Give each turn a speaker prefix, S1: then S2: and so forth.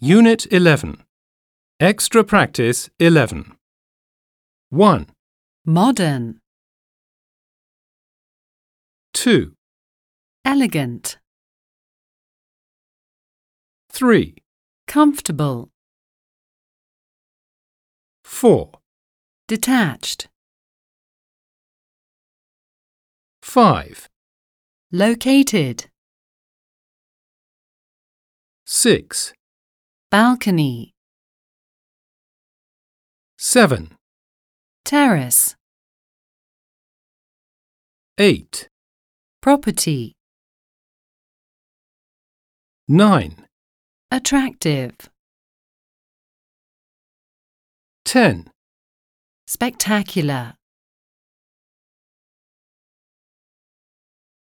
S1: Unit 11. Extra Practice 11. 1,
S2: Modern,
S1: 2,
S2: elegant,
S1: 3,
S2: comfortable,
S1: 4,
S2: detached,
S1: 5,
S2: located,
S1: 6,
S2: balcony,
S1: 7,
S2: terrace,
S1: 8,
S2: property,
S1: 9,
S2: attractive,
S1: 10.
S2: spectacular.